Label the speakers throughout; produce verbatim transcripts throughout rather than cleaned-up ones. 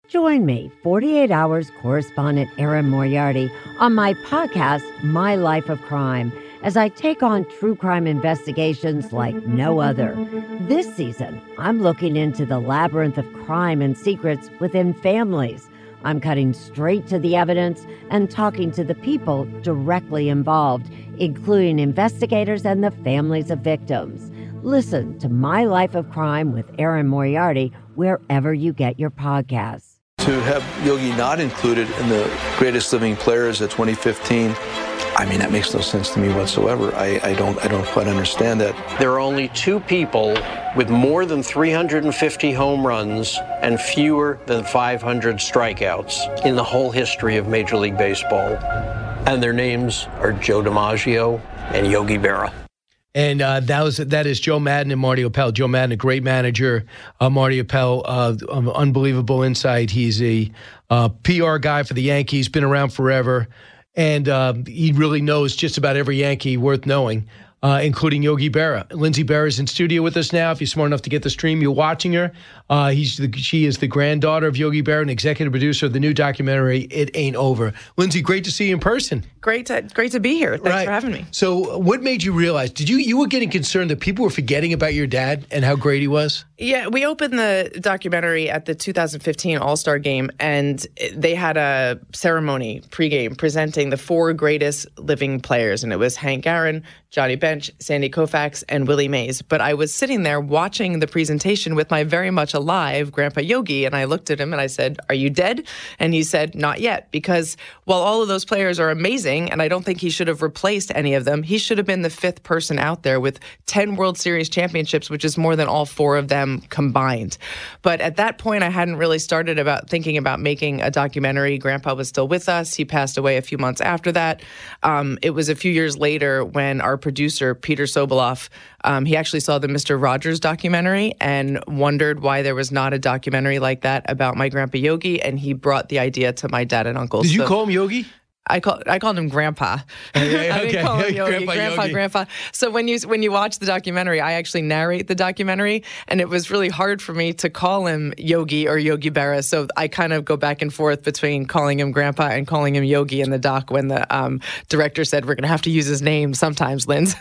Speaker 1: Join me, forty-eight hours correspondent Erin Moriarty, on my podcast, My Life of Crime, as I take on true crime investigations like no other. This season, I'm looking into the labyrinth of crime and secrets within families. I'm cutting straight to the evidence and talking to the people directly involved, including investigators and the families of victims. Listen to My Life of Crime with Erin Moriarty wherever you get your podcasts.
Speaker 2: To have Yogi not included in the greatest living players of twenty fifteen, I mean, that makes no sense to me whatsoever. I, I don't I don't quite understand that.
Speaker 3: There are only two people with more than three hundred fifty home runs and fewer than five hundred strikeouts in the whole history of Major League Baseball. And their names are Joe DiMaggio and Yogi Berra.
Speaker 4: And uh, that was that is Joe Maddon and Marty Appel. Joe Maddon, a great manager. Uh, Marty Appel, uh, um, unbelievable insight. He's a uh, P R guy for the Yankees, been around forever. And uh, he really knows just about every Yankee worth knowing, uh, including Yogi Berra. Lindsay Berra is in studio with us now. If you're smart enough to get the stream, you're watching her. Uh, he's the, she is the granddaughter of Yogi Berra and executive producer of the new documentary, It Ain't Over. Lindsay, great to see you in person.
Speaker 5: Great to great to be here. Thanks
Speaker 4: right.
Speaker 5: for having me.
Speaker 4: So what made you realize, did you you were getting concerned that people were forgetting about your dad and how great he was?
Speaker 5: Yeah, we opened the documentary at the two thousand fifteen All-Star Game, and they had a ceremony pregame presenting the four greatest living players, and it was Hank Aaron, Johnny Bench, Sandy Koufax, and Willie Mays. But I was sitting there watching the presentation with my very much alive Grandpa Yogi, and I looked at him and I said, "Are you dead?" And he said, "Not yet," because while all of those players are amazing, and I don't think he should have replaced any of them, he should have been the fifth person out there with ten World Series championships, which is more than all four of them combined. But at that point, I hadn't really started about thinking about making a documentary. Grandpa was still with us. He passed away a few months after that. Um, it was a few years later when our producer, Peter Sobolov, um, he actually saw the Mister Rogers documentary and wondered why there was not a documentary like that about my Grandpa Yogi, and he brought the idea to my dad and uncle.
Speaker 4: Did you
Speaker 5: so,
Speaker 4: call him Yogi?
Speaker 5: I call I called him Grandpa.
Speaker 4: Okay,
Speaker 5: I didn't call him Yogi.
Speaker 4: Grandpa,
Speaker 5: Grandpa,
Speaker 4: Yogi.
Speaker 5: Grandpa. So when you when you watch the documentary, I actually narrate the documentary, and it was really hard for me to call him Yogi or Yogi Berra. So I kind of go back and forth between calling him Grandpa and calling him Yogi in the doc when the um, director said we're going to have to use his name sometimes, Linz.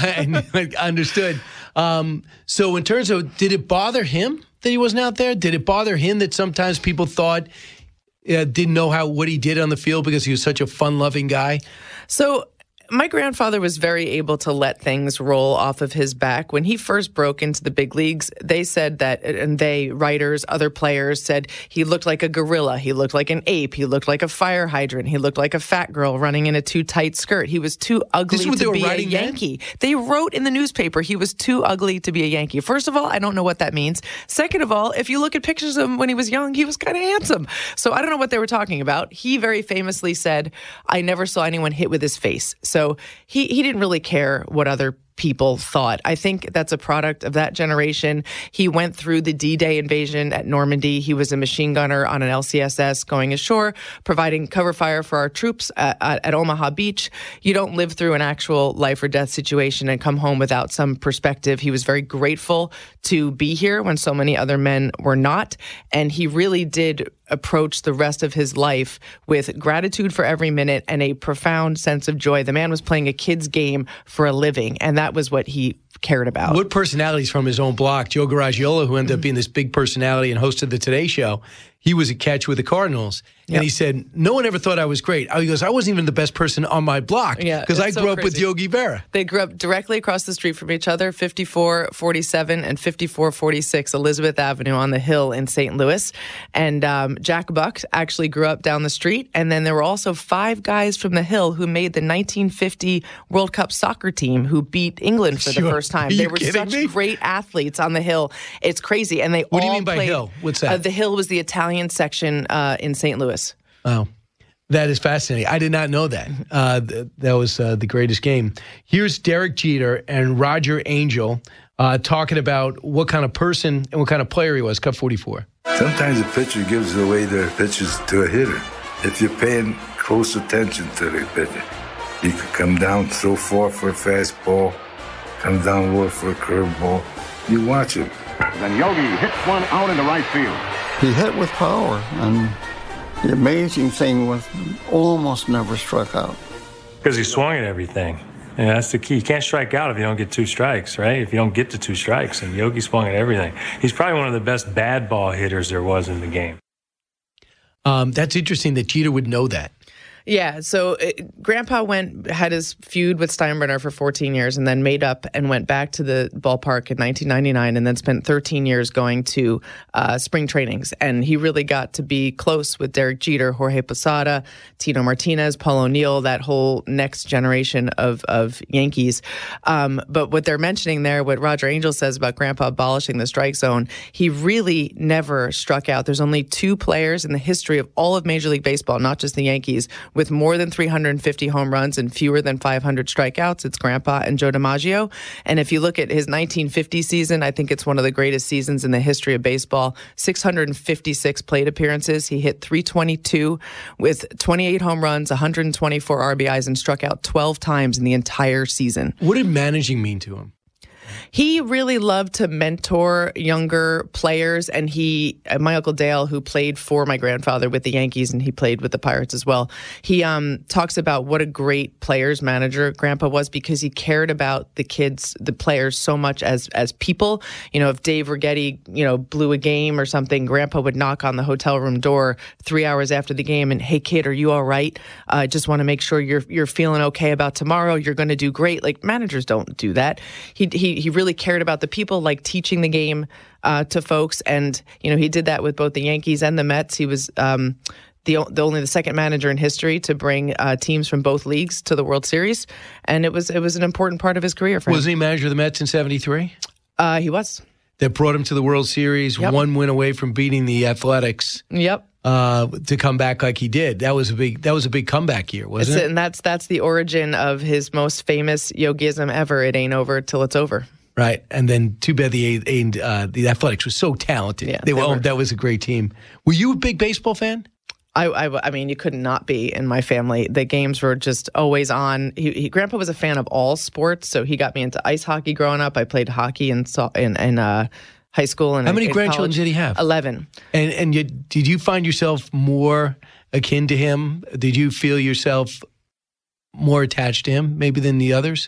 Speaker 4: Understood. Um, so in terms of, did it bother him that he wasn't out there? Did it bother him that sometimes people thought Uh, didn't know how what he did on the field because he was such a fun-loving guy?
Speaker 5: So my grandfather was very able to let things roll off of his back. When he first broke into the big leagues, they said that, and they, writers, other players said he looked like a gorilla. He looked like an ape. He looked like a fire hydrant. He looked like a fat girl running in a too tight skirt. He was too ugly
Speaker 4: This is what they
Speaker 5: to
Speaker 4: were
Speaker 5: be a
Speaker 4: writing then?
Speaker 5: Yankee. They wrote in the newspaper he was too ugly to be a Yankee. First of all, I don't know what that means. Second of all, if you look at pictures of him when he was young, he was kind of handsome. So I don't know what they were talking about. He very famously said, "I never saw anyone hit with his face." So he, he didn't really care what other people thought. I think that's a product of that generation. He went through the D-Day invasion at Normandy. He was a machine gunner on an L C S S going ashore, providing cover fire for our troops at, at, at Omaha Beach. You don't live through an actual life or death situation and come home without some perspective. He was very grateful to be here when so many other men were not. And he really did approach the rest of his life with gratitude for every minute and a profound sense of joy. The man was playing a kid's game for a living, and that was what he cared about.
Speaker 4: What personalities from his own block? Joe Garagiola, who ended up being this big personality and hosted the Today Show, he was a catch with the Cardinals. And yep. he said, no one ever thought I was great. He goes, I wasn't even the best person on my block because
Speaker 5: yeah,
Speaker 4: I grew
Speaker 5: so
Speaker 4: up
Speaker 5: crazy.
Speaker 4: with Yogi Berra.
Speaker 5: They grew up directly across the street from each other, fifty-four forty-seven and fifty-four forty-six Elizabeth Avenue on the Hill in Saint Louis. And um, Jack Buck actually grew up down the street. And then there were also five guys from the Hill who made the nineteen fifty World Cup soccer team who beat England for
Speaker 4: Sure.
Speaker 5: the first time.
Speaker 4: Are
Speaker 5: They
Speaker 4: you
Speaker 5: were
Speaker 4: kidding
Speaker 5: such
Speaker 4: me?
Speaker 5: great athletes on the Hill. It's crazy. And they
Speaker 4: What
Speaker 5: all
Speaker 4: do you mean by
Speaker 5: played,
Speaker 4: Hill? What's that?
Speaker 5: Uh, the Hill was the Italian section uh, in Saint Louis.
Speaker 4: Wow. That is fascinating. I did not know that. Uh, th- that was uh, the greatest game. Here's Derek Jeter and Roger Angel uh, talking about what kind of person and what kind of player he was. Cut forty-four.
Speaker 6: Sometimes a pitcher gives away their pitches to a hitter. If you're paying close attention to the pitcher, he could come down, throw far for a fastball, come down low for a curveball. You watch him.
Speaker 7: Then Yogi hits one out into right field. he hit with power, and the amazing thing was almost never struck out.
Speaker 8: Because he swung at everything. And that's the key. You can't strike out if you don't get two strikes, right? If you don't get to two strikes. And Yogi swung at everything. He's probably one of the best bad ball hitters there was in the game.
Speaker 4: Um, that's interesting that Jeter would know that.
Speaker 5: Yeah, so it, Grandpa went had his feud with Steinbrenner for fourteen years and then made up and went back to the ballpark in nineteen ninety-nine and then spent thirteen years going to uh, spring trainings. And he really got to be close with Derek Jeter, Jorge Posada, Tino Martinez, Paul O'Neill, that whole next generation of, of Yankees. Um, but what they're mentioning there, what Roger Angell says about Grandpa abolishing the strike zone, he really never struck out. There's only two players in the history of all of Major League Baseball, not just the Yankees, with more than three hundred fifty home runs and fewer than five hundred strikeouts. It's Grandpa and Joe DiMaggio. And if you look at his nineteen fifty season, I think it's one of the greatest seasons in the history of baseball. six hundred fifty-six plate appearances. He hit three twenty-two with twenty-eight home runs, one hundred twenty-four R B Is, and struck out twelve times in the entire season.
Speaker 4: What did managing mean to him?
Speaker 5: He really loved to mentor younger players, and he, my Uncle Dale, who played for my grandfather with the Yankees, and he played with the Pirates as well, he um, talks about what a great players manager Grandpa was because he cared about the kids, the players so much as as people. You know, if Dave Righetti, you know, blew a game or something, Grandpa would knock on the hotel room door three hours after the game and, hey, kid, are you all right? I uh, just want to make sure you're you're feeling okay about tomorrow. You're going to do great. Like, managers don't do that. He he he really cared about the people, like teaching the game uh, to folks. And, you know, he did that with both the Yankees and the Mets. He was um, the, the only the second manager in history to bring uh, teams from both leagues to the World Series. And it was it was an important part of his career for him.
Speaker 4: Wasn't he manager of the Mets in seventy-three?
Speaker 5: Uh, he was.
Speaker 4: That brought him to the World Series, yep. One win away from beating the Athletics.
Speaker 5: Yep.
Speaker 4: Uh, to come back like he did. That was a big that was a big comeback year, wasn't
Speaker 5: it's,
Speaker 4: it?
Speaker 5: And that's that's the origin of his most famous yogism ever. It ain't over till it's over.
Speaker 4: Right, and then too bad the uh, the Athletics was so talented.
Speaker 5: Yeah,
Speaker 4: they,
Speaker 5: they
Speaker 4: were,
Speaker 5: were.
Speaker 4: That was a great team. Were you a big baseball fan?
Speaker 5: I, I, I mean, you could not be in my family. The games were just always on. He, he, Grandpa was a fan of all sports, so he got me into ice hockey growing up. I played hockey in in, in uh, high school. And
Speaker 4: how many
Speaker 5: in
Speaker 4: grandchildren
Speaker 5: college.
Speaker 4: did he have?
Speaker 5: Eleven.
Speaker 4: And and you, did you find yourself more akin to him? Did you feel yourself more attached to him, maybe than the others?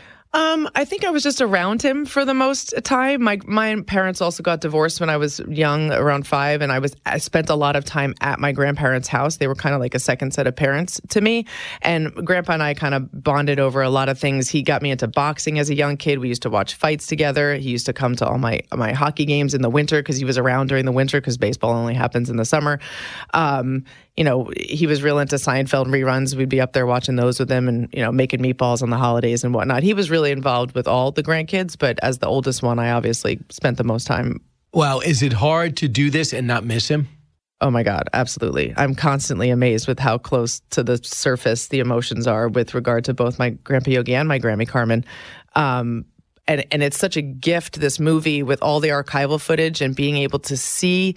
Speaker 5: Um, I think I was just around him for the most time. My my parents also got divorced when I was young, around five, and I was I spent a lot of time at my grandparents' house. They were kind of like a second set of parents to me. And Grandpa and I kind of bonded over a lot of things. He got me into boxing as a young kid. We used to watch fights together. He used to come to all my my hockey games in the winter because he was around during the winter because baseball only happens in the summer. Um, You know, he was real into Seinfeld reruns. We'd be up there watching those with him and, you know, making meatballs on the holidays and whatnot. He was really involved with all the grandkids, but as the oldest one, I obviously spent the most time.
Speaker 4: Wow. Is it hard to do this and not miss him?
Speaker 5: Oh, my God. Absolutely. I'm constantly amazed with how close to the surface the emotions are with regard to both my Grandpa Yogi and my Grammy Carmen. Um, and, and it's such a gift, this movie, with all the archival footage and being able to see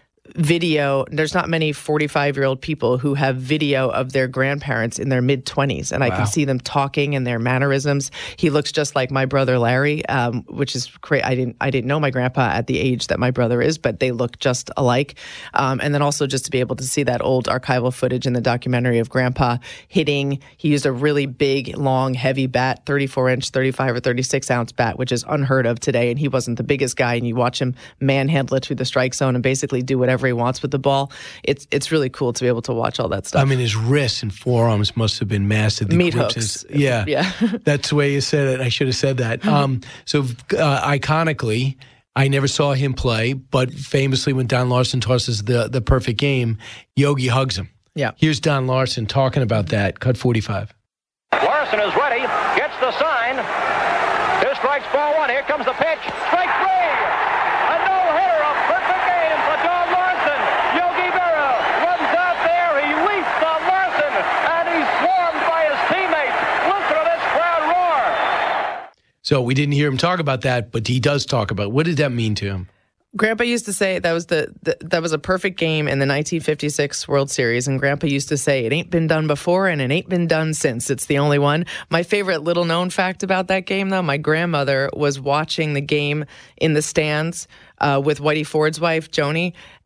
Speaker 5: video. There's not many forty-five-year-old people who have video of their grandparents in their mid-twenties, and wow. I can see them talking and their mannerisms. He looks just like my brother Larry, um, which is great. I didn't I didn't know my grandpa at the age that my brother is, but they look just alike. Um, and then also just to be able to see that old archival footage in the documentary of Grandpa hitting. He used a really big, long, heavy bat, thirty-four inch, thirty-five or thirty-six ounce bat, which is unheard of today. And he wasn't the biggest guy, and you watch him manhandle it through the strike zone and basically do whatever he wants with the ball. It's it's really cool to be able to watch all that stuff.
Speaker 4: I mean, his wrists and forearms must have been massive. The
Speaker 5: Meat
Speaker 4: hooks.
Speaker 5: Hooks.
Speaker 4: Yeah.
Speaker 5: Yeah.
Speaker 4: That's the way you said it. I should have said that. Um, so uh, iconically, I never saw him play, but famously when Don Larson tosses the, the perfect game, Yogi hugs him.
Speaker 5: Yeah.
Speaker 4: Here's Don Larson talking about that. Cut forty-five.
Speaker 9: Larson is ready, gets the sign. Two strikes, ball one. Here comes the pitch. Strike three. A no-hitter, a perfect game for Don Larson. Yogi Berra runs out there. He leaps on Larson, and he's swarmed by his teammates. Listen to this crowd roar.
Speaker 4: So we didn't hear him talk about that, but he does talk about it. What did that mean to him?
Speaker 5: Grandpa used to say that was the, the that was a perfect game in the nineteen fifty-six World Series, and Grandpa used to say it ain't been done before and it ain't been done since. It's the only one. My favorite little known fact about that game, though, my grandmother was watching the game in the stands uh, with Whitey Ford's wife, Joni,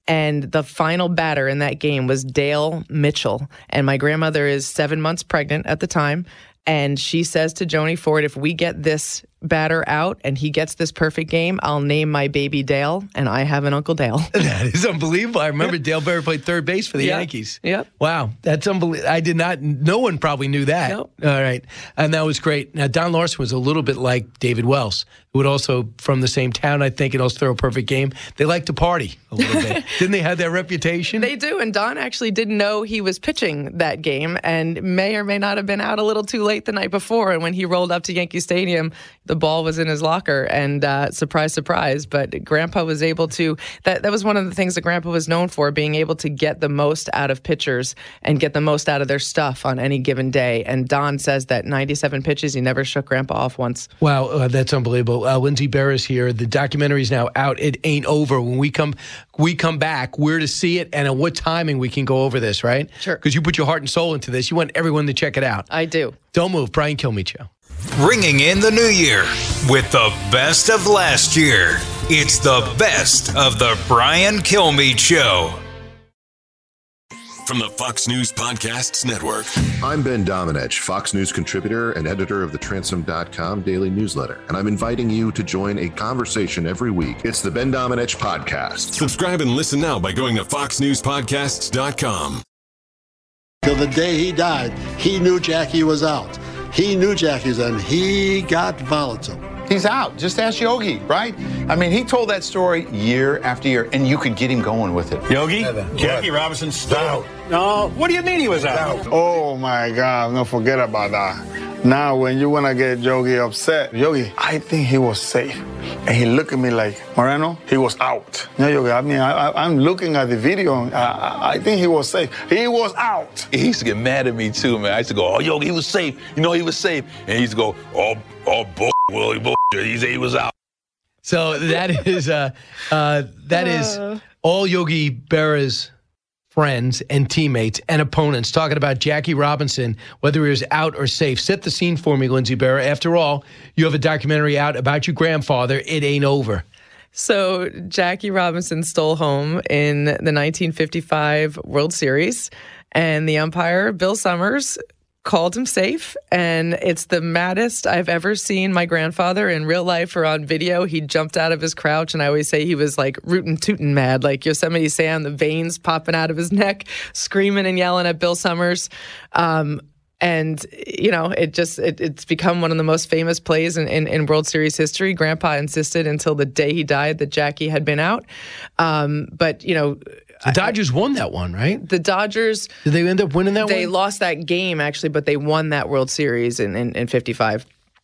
Speaker 5: And the final batter in that game was Dale Mitchell. And my grandmother is seven months pregnant at the time. And she says to Joni Ford, if we get this batter out and he gets this perfect game, I'll name my baby Dale, and I have an Uncle Dale.
Speaker 4: That is unbelievable. I remember Dale Berry played third base for the
Speaker 5: yep.
Speaker 4: Yankees.
Speaker 5: Yep.
Speaker 4: Wow. That's unbelievable. I did not, no one probably knew that.
Speaker 5: Nope.
Speaker 4: All right. And that was great. Now, Don Larson was a little bit like David Wells, who would also, from the same town, I think, and also throw a perfect game. They like to party a little bit. Didn't they have that reputation?
Speaker 5: They do. And Don actually didn't know he was pitching that game and may or may not have been out a little too late the night before. And when he rolled up to Yankee Stadium, the ball was in his locker. And uh, surprise, surprise. But Grandpa was able to, that, that was one of the things that Grandpa was known for, being able to get the most out of pitchers and get the most out of their stuff on any given day. And Don says that ninety-seven pitches, he never shook Grandpa off once.
Speaker 4: Wow, uh, that's unbelievable. Uh, Lindsay Berris here. The documentary is now out. It ain't over. When we come we come back, where to see it and at what timing we can go over this, right?
Speaker 5: Sure.
Speaker 4: Because you put your heart and soul into this. You want everyone to check it out.
Speaker 5: I do.
Speaker 4: Don't move. Brian Kilmeade Show.
Speaker 10: Ringing in the new year with the best of last year. It's the best of the Brian Kilmeade Show.
Speaker 11: From the Fox News Podcasts Network.
Speaker 12: I'm Ben Domenech, Fox News contributor and editor of the Transom dot com daily newsletter, and I'm inviting you to join a conversation every week. It's the Ben Domenech Podcast.
Speaker 11: Subscribe and listen now by going to fox news podcasts dot com.
Speaker 13: Till the day he died, he knew Jackie was out. He knew Jackie's and he got volatile.
Speaker 14: He's out. Just ask Yogi, right? I mean, he told that story year after year, and you could get him going with it.
Speaker 15: Yogi, Jackie Robinson's still out. No, what do you mean he was out?
Speaker 16: Oh, my God. No, forget about that. Now, when you want to get Yogi upset, Yogi, I think he was safe. And he looked at me like, Moreno, he was out. No, Yogi, I mean, I, I, I'm looking at the video. I, I think he was safe. He was out.
Speaker 17: He used to get mad at me, too, man. I used to go, oh, Yogi, he was safe. You know, he was safe. And he used to go, oh, oh, bull, Willie, bull. He said he was out.
Speaker 4: So that is, uh, uh, that is all Yogi Berra's friends and teammates and opponents talking about Jackie Robinson, whether he was out or safe. Set the scene for me, Lindsay Berra. After all, you have a documentary out about your grandfather. It ain't over.
Speaker 5: So Jackie Robinson stole home in the nineteen fifty-five World Series, and the umpire, Bill Summers, called him safe, and it's the maddest I've ever seen my grandfather in real life or on video. He jumped out of his crouch, and I always say he was like rootin' tootin' mad, like Yosemite Sam, the veins popping out of his neck, screaming and yelling at Bill Summers. Um, and, you know, it just, it, it's become one of the most famous plays in, in, in World Series history. Grandpa insisted until the day he died that Jackie had been out. Um, but, you know,
Speaker 4: the Dodgers I, won that one, right?
Speaker 5: The Dodgers.
Speaker 4: Did they end up winning that
Speaker 5: they
Speaker 4: one?
Speaker 5: They lost that game, actually, but they won that World Series in, in, in fifty-five.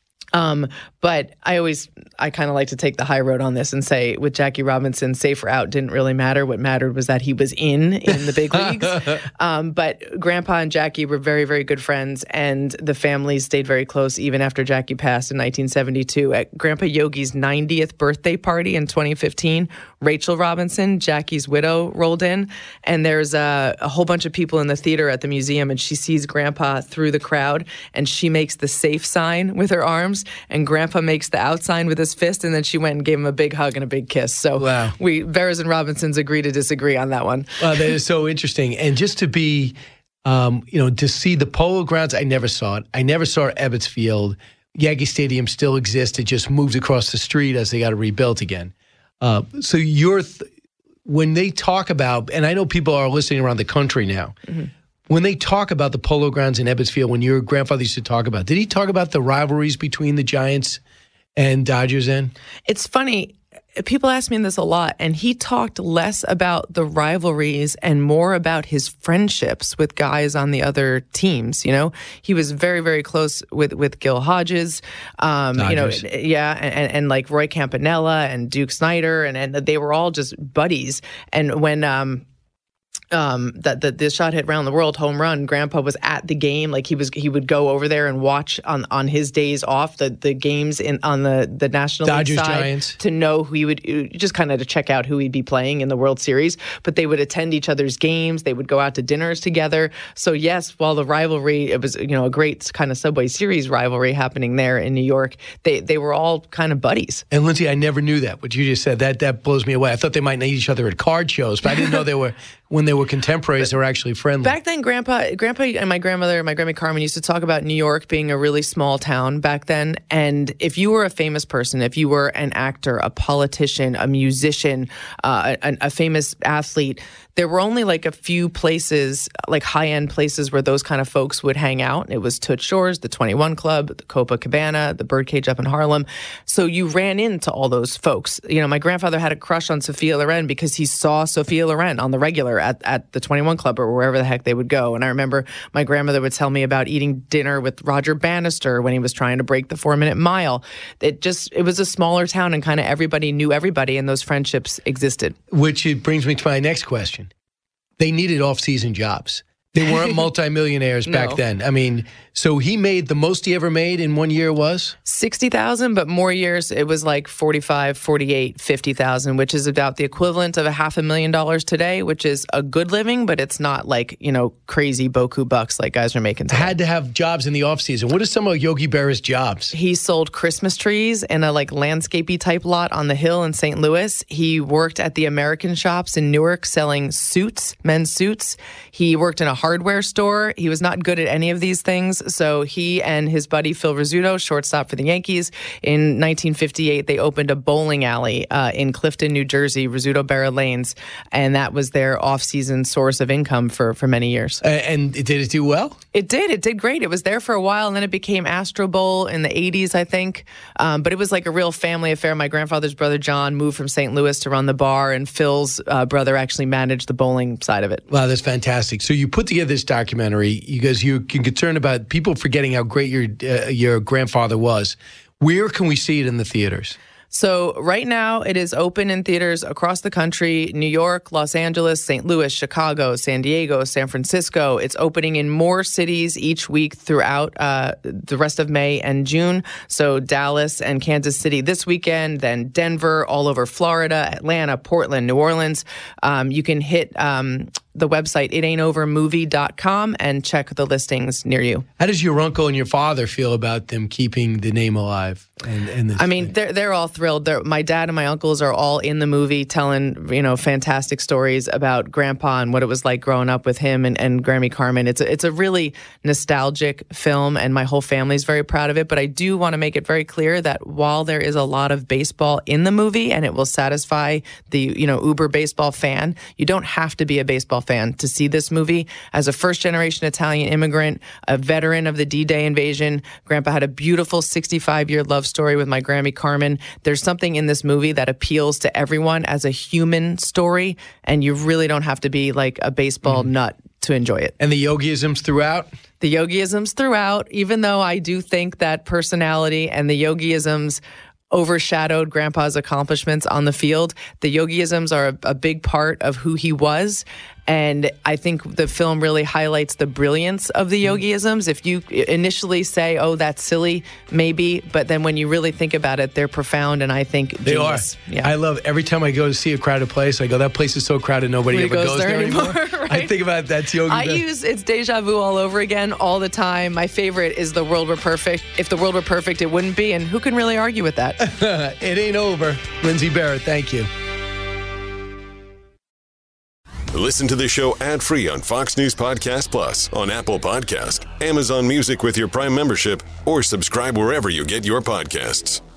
Speaker 5: Um, but I always, I kind of like to take the high road on this and say with Jackie Robinson, safe or out didn't really matter. What mattered was that he was in, in the big leagues. Um, but Grandpa and Jackie were very, very good friends, and the families stayed very close even after Jackie passed in nineteen seventy-two. At Grandpa Yogi's ninetieth birthday party in twenty fifteen, Rachel Robinson, Jackie's widow, rolled in, and there's a, a whole bunch of people in the theater at the museum, and she sees Grandpa through the crowd, and she makes the safe sign with her arms, and Grandpa makes the out sign with his fist, and then she went and gave him a big hug and a big kiss. So
Speaker 4: wow.
Speaker 5: we, Berras and Robinsons agree to disagree on that one.
Speaker 4: Wow, that is so interesting. And just to be, um, you know, to see the Polo Grounds, I never saw it. I never saw Ebbets Field. Yankee Stadium still exists. It just moved across the street as they got it rebuilt again. Uh, so you're, th- when they talk about, and I know people are listening around the country now, mm-hmm. when they talk about the Polo Grounds in Ebbets Field, when your grandfather used to talk about, did he talk about the rivalries between the Giants and Dodgers then?
Speaker 5: It's funny. People ask me this a lot, and he talked less about the rivalries and more about his friendships with guys on the other teams. You know, he was very, very close with, with Gil Hodges, um, you know, yeah, and, and like Roy Campanella and Duke Snider, and, and they were all just buddies. And when, um, um, that the, the shot hit round the world home run, Grandpa was at the game. Like he was, he would go over there and watch on, on his days off the, the games in on the, the National
Speaker 4: Dodgers,
Speaker 5: League side
Speaker 4: Giants.
Speaker 5: to know who he would, just kind of to check out who he'd be playing in the World Series. But they would attend each other's games. They would go out to dinners together. So yes, while the rivalry, it was, you know, a great kind of Subway Series rivalry happening there in New York, they, they were all kind of buddies.
Speaker 4: And Lindsay, I never knew that. What you just said, that that blows me away. I thought they might meet each other at card shows, but I didn't know they were, when they were contemporaries, they were actually friendly.
Speaker 5: Back then, Grandpa, Grandpa and my grandmother, my Grandma Carmen, used to talk about New York being a really small town back then. And if you were a famous person, if you were an actor, a politician, a musician, uh, a, a famous athlete, there were only like a few places, like high-end places where those kind of folks would hang out. It was Toots Shores, the twenty-one Club, the Copacabana, the Birdcage up in Harlem. So you ran into all those folks. You know, my grandfather had a crush on Sophia Loren because he saw Sophia Loren on the regular at, at the twenty-one Club or wherever the heck they would go. And I remember my grandmother would tell me about eating dinner with Roger Bannister when he was trying to break the four-minute mile. It just, it was a smaller town and kind of everybody knew everybody and those friendships existed.
Speaker 4: Which it brings me to my next question. They needed off-season jobs. They weren't multimillionaires back
Speaker 5: No.
Speaker 4: then. I mean, so he made the most he ever made in one year was?
Speaker 5: sixty thousand, but more years it was like forty-five, forty-eight, fifty thousand, which is about the equivalent of a half a million dollars today, which is a good living, but it's not like, you know, crazy boku bucks like guys are making today.
Speaker 4: Had to have jobs in the off-season. What are some of Yogi Berra's jobs?
Speaker 5: He sold Christmas trees in a like landscapey type lot on the hill in Saint Louis. He worked at the American shops in Newark selling suits, men's suits. He worked in a hardware store. He was not good at any of these things. So he and his buddy Phil Rizzuto, shortstop for the Yankees, in nineteen fifty-eight, they opened a bowling alley uh, in Clifton, New Jersey, Rizzuto Berra Lanes. And that was their off-season source of income for, for many years.
Speaker 4: Uh, and did it do well?
Speaker 5: It did. It did great. It was there for a while, and then it became Astro Bowl in the eighties, I think. Um, but it was like a real family affair. My grandfather's brother, John, moved from Saint Louis to run the bar, and Phil's uh, brother actually managed the bowling side of it.
Speaker 4: Wow, that's fantastic. So you put together this documentary because you're concerned about people forgetting how great your uh, your grandfather was. Where can we see it in the theaters?
Speaker 5: So right now it is open in theaters across the country, New York, Los Angeles, Saint Louis, Chicago, San Diego, San Francisco. It's opening in more cities each week throughout uh, the rest of May and June. So Dallas and Kansas City this weekend, then Denver, all over Florida, Atlanta, Portland, New Orleans. Um, you can hit um, the website it ain't over movie dot com and check the listings near you.
Speaker 4: How does your uncle and your father feel about them keeping the name alive? And, and the,
Speaker 5: I mean, they're they're all thrilled. They're, my dad and my uncles are all in the movie, telling you know fantastic stories about Grandpa and what it was like growing up with him and, and Grammy Carmen. It's a, it's a really nostalgic film, and my whole family's very proud of it. But I do want to make it very clear that while there is a lot of baseball in the movie, and it will satisfy the you know uber baseball fan, you don't have to be a baseball fan to see this movie. As a first-generation Italian immigrant, a veteran of the D-Day invasion, Grandpa had a beautiful sixty-five-year love story with my Grammy Carmen. There's something in this movie that appeals to everyone as a human story, and you really don't have to be like a baseball mm. nut to enjoy it.
Speaker 4: And the yogiisms throughout?
Speaker 5: The yogiisms throughout, even though I do think that personality and the yogiisms overshadowed Grandpa's accomplishments on the field, the yogiisms are a, a big part of who he was. And I think the film really highlights the brilliance of the yogiisms. If you initially say, oh, that's silly, maybe, but then when you really think about it, they're profound, and I think
Speaker 4: they
Speaker 5: genius.
Speaker 4: are.
Speaker 5: Yeah.
Speaker 4: I love every time I go to see a crowded place, I go, that place is so crowded, nobody
Speaker 5: Nobody
Speaker 4: ever
Speaker 5: goes
Speaker 4: goes
Speaker 5: there
Speaker 4: there anymore.
Speaker 5: anymore, right?
Speaker 4: I think about that's Yogi.
Speaker 5: I
Speaker 4: Berra.
Speaker 5: use it's deja vu all over again all the time. My favorite is The World Were Perfect. If the world were perfect, it wouldn't be, and who can really argue with that?
Speaker 4: It ain't over. Lindsay Berra, thank you.
Speaker 11: Listen to the show ad-free on Fox News Podcast Plus, on Apple Podcast, Amazon Music with your Prime membership, or subscribe wherever you get your podcasts.